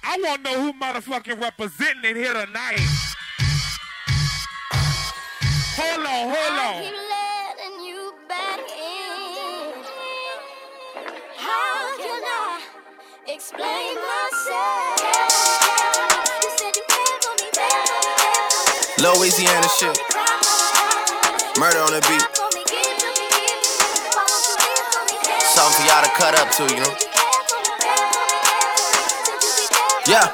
I want to know who motherfucking representing it here tonight. Hold on. I keep letting you back in. How can I explain myself? You said you cared for me, Louisiana shit. Murder on the beat. Something for y'all to cut up to, you know? Yeah.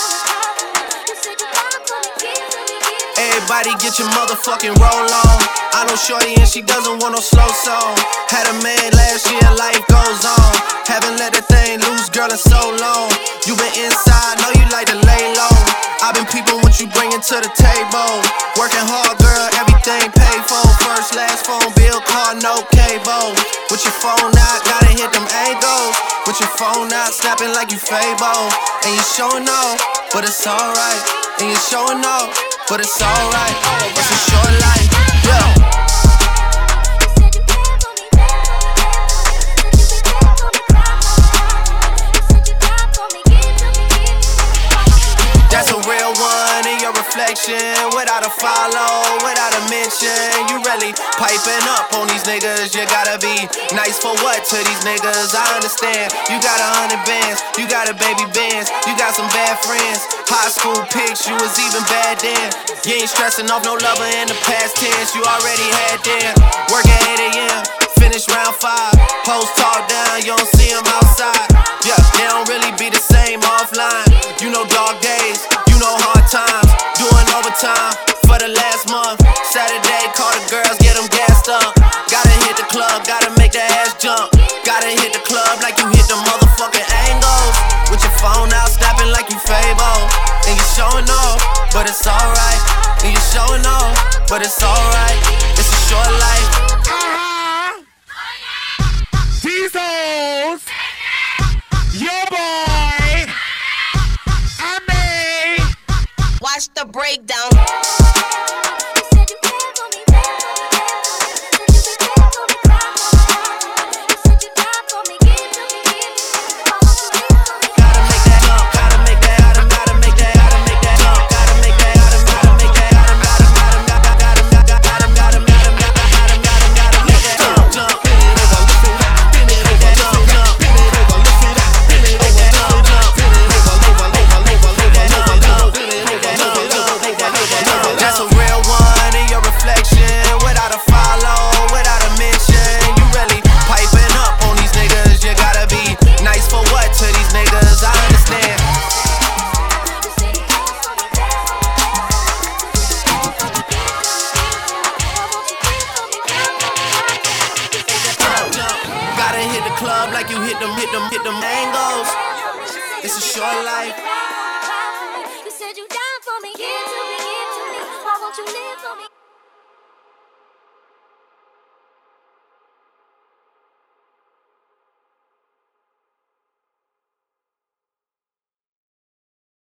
Everybody get your motherfucking roll on. I know shorty and she doesn't want no slow song. Had a man last year, life goes on. Haven't let that thing loose, girl, in so long. You been inside, know you like to lay low. I've been peeping what you bringing to the table. Working hard, girl, everything paid for. First, last phone bill, car, no cable. With your phone out, gotta hit them angles. With your phone out, snapping like you Fable. And you showing off, but it's alright. And you showing off, but it's alright. It's a short life, yeah. That's a real one in your reflection. Without a follow, without a mention. You really piping up on these niggas. You gotta be nice for what to these niggas? I understand. You got 100 bands, you got a baby Benz, you got some bad friends. High school pics, you was even bad then. You ain't stressing off no lover in the past tense. You already had them. Work at 8 a.m., finish round 5. Post talk down, you don't see them outside. Yeah, they don't really be the same offline. You know dog days, you know hard times. Doing overtime for the last month. Saturday, call the girls, get them gassed up. Gotta hit the club, gotta make that ass jump. Gotta hit the club like you hit the motherfucking angles. With your phone out, snapping like you Fable. And you showing off, but it's alright. And you showing off, but it's alright. It's a short life. These hoes, your boy, I made. Watch the breakdown. Club like you hit them angles. It's a short life. You said you down for me, give to me, give to me. Why won't you live for me?